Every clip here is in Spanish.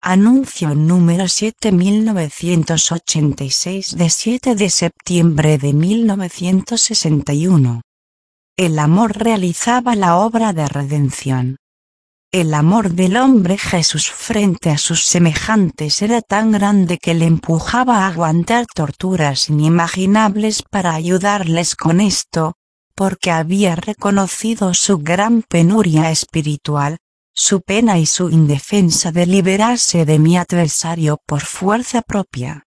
Anuncio número 7.986 de 7 de septiembre de 1961. El amor realizaba la obra de redención. El amor del hombre Jesús frente a sus semejantes era tan grande que le empujaba a aguantar torturas inimaginables para ayudarles con esto, porque había reconocido su gran penuria espiritual, su pena y su indefensa de liberarse de mi adversario por fuerza propia.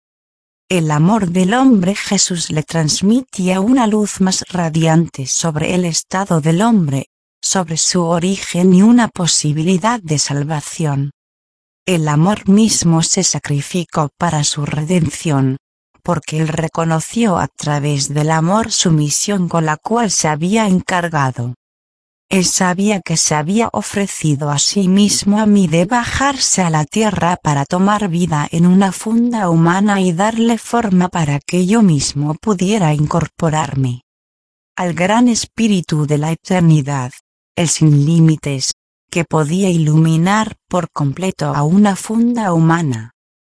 El amor del hombre Jesús le transmitía una luz más radiante sobre el estado del hombre, sobre su origen y una posibilidad de salvación. El amor mismo se sacrificó para su redención, porque él reconoció a través del amor su misión con la cual se había encargado. Él sabía que se había ofrecido a sí mismo a mí de bajarse a la tierra para tomar vida en una funda humana y darle forma para que yo mismo pudiera incorporarme al gran espíritu de la eternidad, el sin límites, que podía iluminar por completo a una funda humana.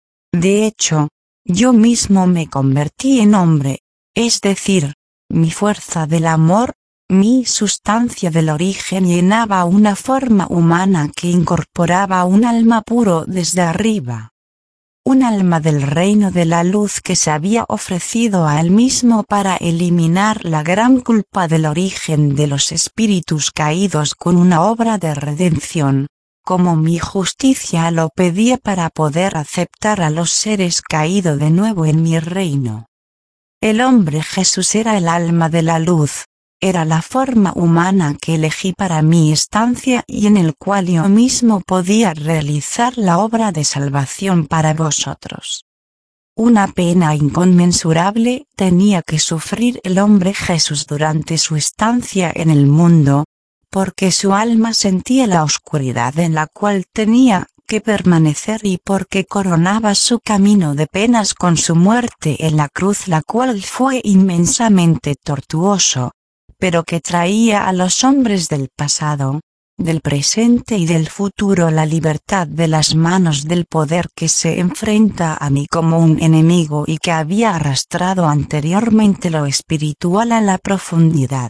De hecho, yo mismo me convertí en hombre, es decir, mi fuerza del amor, mi sustancia del origen llenaba una forma humana que incorporaba un alma puro desde arriba. Un alma del reino de la luz que se había ofrecido a él mismo para eliminar la gran culpa del origen de los espíritus caídos con una obra de redención, como mi justicia lo pedía para poder aceptar a los seres caídos de nuevo en mi reino. El hombre Jesús era el alma de la luz. Era la forma humana que elegí para mi estancia y en el cual yo mismo podía realizar la obra de salvación para vosotros. Una pena inconmensurable tenía que sufrir el hombre Jesús durante su estancia en el mundo, porque su alma sentía la oscuridad en la cual tenía que permanecer y porque coronaba su camino de penas con su muerte en la cruz, la cual fue inmensamente tortuoso, pero que traía a los hombres del pasado, del presente y del futuro la libertad de las manos del poder que se enfrenta a mí como un enemigo y que había arrastrado anteriormente lo espiritual a la profundidad.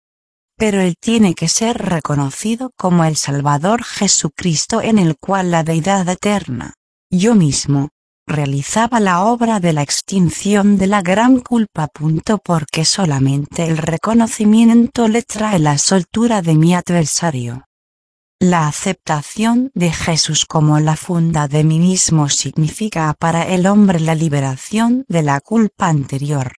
Pero él tiene que ser reconocido como el Salvador Jesucristo en el cual la Deidad eterna, yo mismo, realizaba la obra de la extinción de la gran culpa. Porque solamente el reconocimiento le trae la soltura de mi adversario. La aceptación de Jesús como la funda de mí mismo significa para el hombre la liberación de la culpa anterior.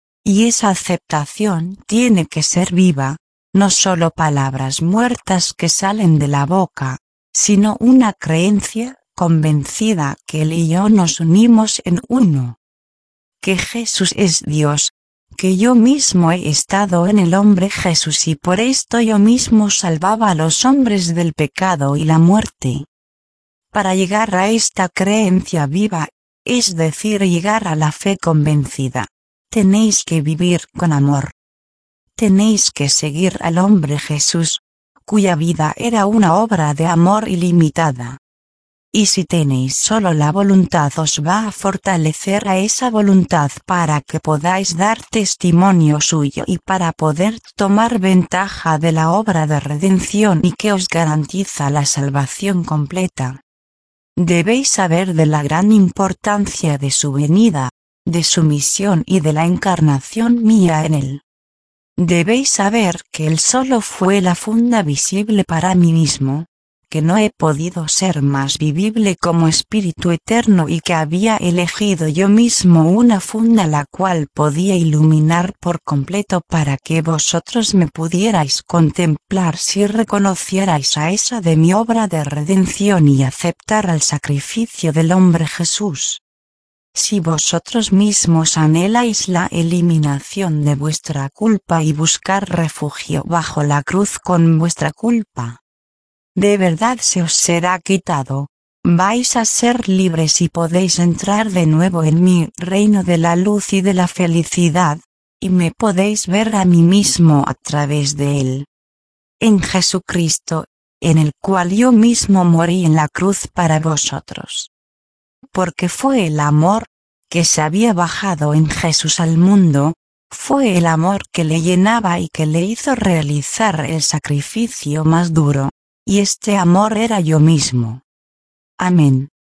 Y esa aceptación tiene que ser viva, no solo palabras muertas que salen de la boca, sino una creencia convencida que él y yo nos unimos en uno. Que Jesús es Dios, que yo mismo he estado en el hombre Jesús y por esto yo mismo salvaba a los hombres del pecado y la muerte. Para llegar a esta creencia viva, es decir, llegar a la fe convencida, tenéis que vivir con amor. Tenéis que seguir al hombre Jesús, cuya vida era una obra de amor ilimitada. Y si tenéis solo la voluntad os va a fortalecer a esa voluntad para que podáis dar testimonio suyo y para poder tomar ventaja de la obra de redención y que os garantiza la salvación completa. Debéis saber de la gran importancia de su venida, de su misión y de la encarnación mía en él. Debéis saber que él solo fue la funda visible para mí mismo, que no he podido ser más vivible como espíritu eterno y que había elegido yo mismo una funda la cual podía iluminar por completo para que vosotros me pudierais contemplar si reconocierais a esa de mi obra de redención y aceptar al sacrificio del hombre Jesús. Si vosotros mismos anheláis la eliminación de vuestra culpa y buscar refugio bajo la cruz con vuestra culpa, de verdad se os será quitado, vais a ser libres y podéis entrar de nuevo en mi reino de la luz y de la felicidad, y me podéis ver a mí mismo a través de él. En Jesucristo, en el cual yo mismo morí en la cruz para vosotros. porque fue el amor que se había bajado en Jesús al mundo, fue el amor que le llenaba y que le hizo realizar el sacrificio más duro, y este amor era yo mismo. Amén.